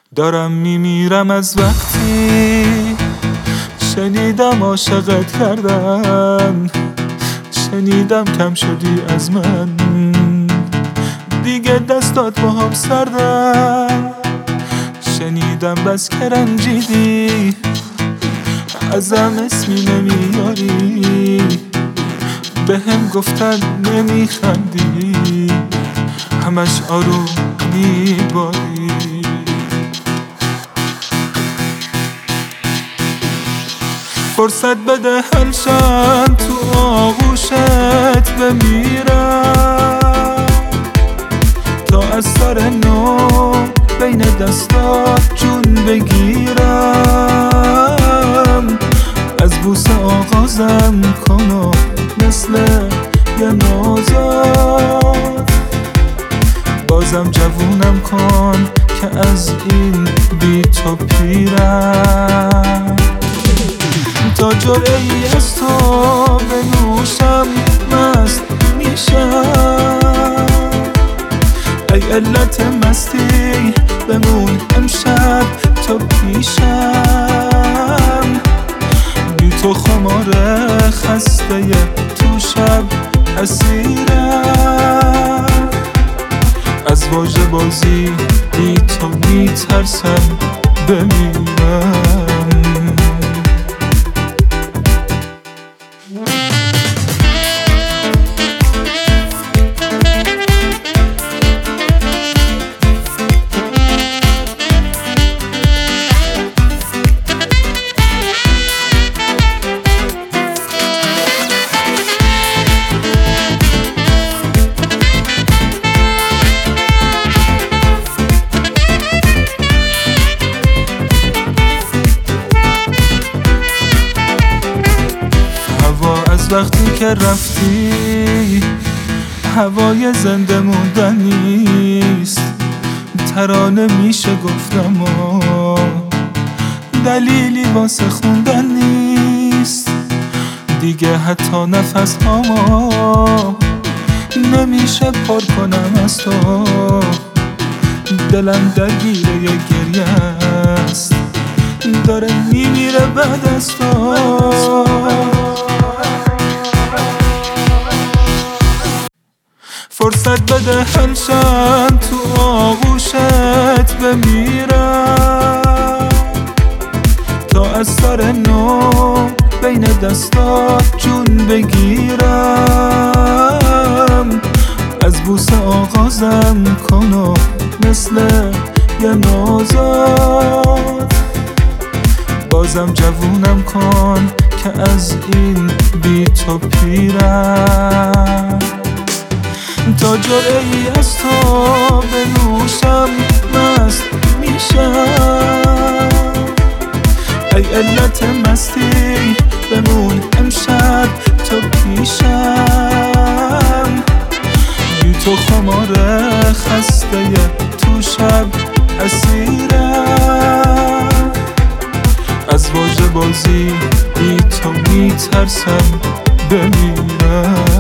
دارم میمیرم از وقتی شنیدم عاشقت کردن، شنیدم کم شدی از من، دیگه دستات با هم سردن، شنیدم بس که رنجیدی ازم اسمی نمیاری، به هم گفتن نمیخندی، همش آروم میباری. فرصت بده هلشن تو آغوشت بمیرم، تا از سر نو بین دستات جون بگیرم، از بوسه آغازم کن و مثل یه نوزاد بازم جوونم کن که از این بی تو پیرم، تا جرعه‌ای از تو بنوشم مست میشم، ای علت مستی بمون امشب تو پیشم، بی تو خمار خسته تو شب اسیرم، از واژه بازی بی تو میترسم بمیرم. وقتی که رفتی هوای زنده موندن نیست، ترانه میشه گفتم و دلیلی واسه خوندن نیست، دیگه حتی نفس هامو نمیشه پر کنم از تو، دلم درگیره یه گریه است داره میمیره بعد از تو. فرصت بده هلشن تو آغوشت بمیرم، تا از سر نو بین دستات جون بگیرم، از بوسه آغازم کن و مثل یه نوزاد بازم جوونم کن که از این بی تو پیرم، تا جرعه‌ای از تو بنوشم مست میشم، ای علت مستی بمون امشب تو پیشم، بی تو خمار خسته تو شب اسیرم، از واژه بازی بی تو میترسم بمیرم.